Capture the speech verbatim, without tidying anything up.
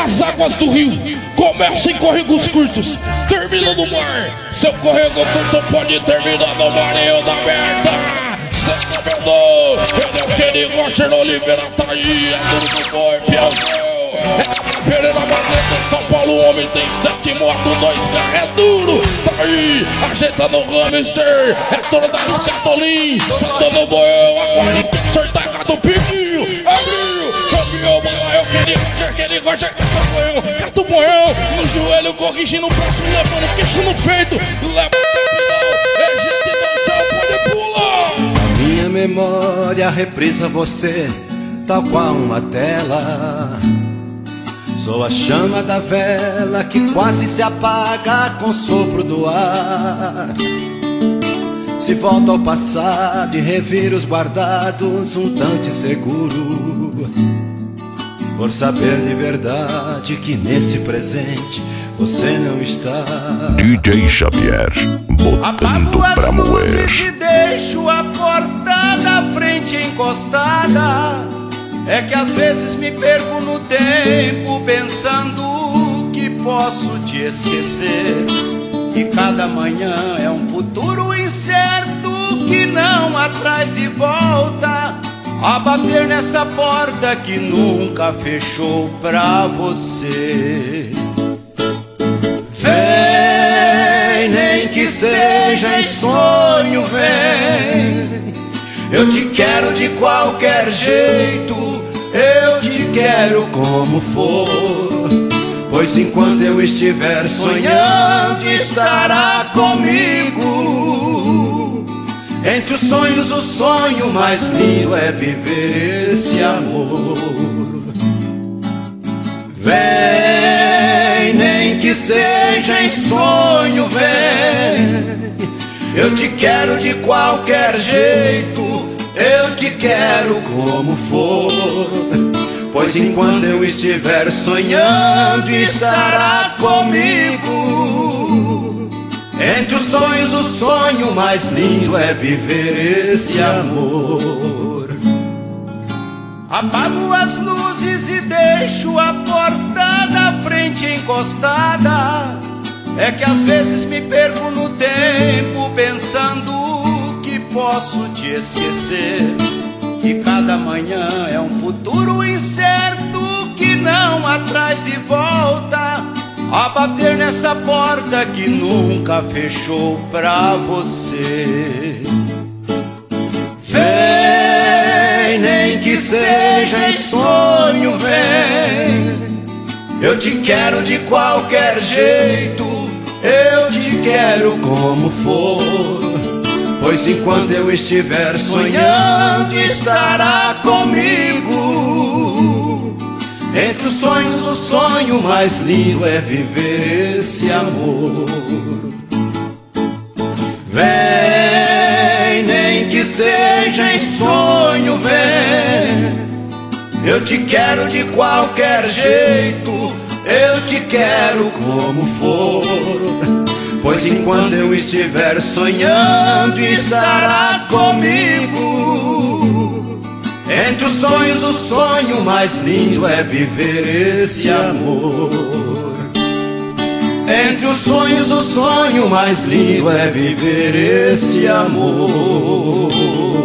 as águas do rio começam em corregos curtos, termina no mar. Seu corrego curto pode terminar no mar e eu da merda. Cê sabendo, ele é o Kenny Roger Oliveira, tá aí, é duro do boi, piazão. É Pereira Barreto, São Paulo, homem tem sete motos, dois carros, é duro. Tá aí, ajeitando o hamster, é duro das Catolin, soltando o boião, agora tem que sortar do piquinho, abriu, campeão, bala, é o Kenny Roger, Kenny Roger, cata o boião, cata o boião, no joelho, corrigindo o próximo, levando o queixo no peito, leva o é gente, não tchau, pode pular. Na minha memória reprisa você, tal qual uma tela. Sou a chama da vela que quase se apaga com o sopro do ar. Se volta ao passado e revira os guardados um tanto inseguro, por saber de verdade que nesse presente você não está. D J Xavier, botando pra moer. Apago as luzes e deixo a porta da frente encostada. É que às vezes me perco no tempo pensando que posso te esquecer. E cada manhã é um futuro incerto que não atrás de volta, a bater nessa porta que nunca fechou pra você. Vem, nem que seja em sonho, vem. Eu te quero de qualquer jeito, eu te quero como for. Pois enquanto eu estiver sonhando, estará comigo. Entre os sonhos, o sonho mais lindo é viver esse amor. Vem, nem que seja em sonho, vem. Eu te quero de qualquer jeito, eu te quero como for. Pois enquanto eu estiver sonhando, estará comigo. Entre os sonhos, o sonho mais lindo é viver esse amor. Apago as luzes e deixo a porta da frente encostada. É que às vezes me perco no tempo pensando que posso te esquecer. E cada manhã é um futuro incerto que não atrás de volta, a bater nessa porta que nunca fechou pra você. Vem, nem que seja em sonho, vem. Eu te quero de qualquer jeito, eu te quero como for. Pois enquanto eu estiver sonhando, estará comigo. Entre os sonhos, o sonho mais lindo é viver esse amor. Vem, nem que seja em sonho, vem. Eu te quero de qualquer jeito, eu te quero como for. Pois enquanto eu estiver sonhando, estará comigo. Entre os sonhos, o sonho mais lindo é viver esse amor. Entre os sonhos, o sonho mais lindo é viver esse amor.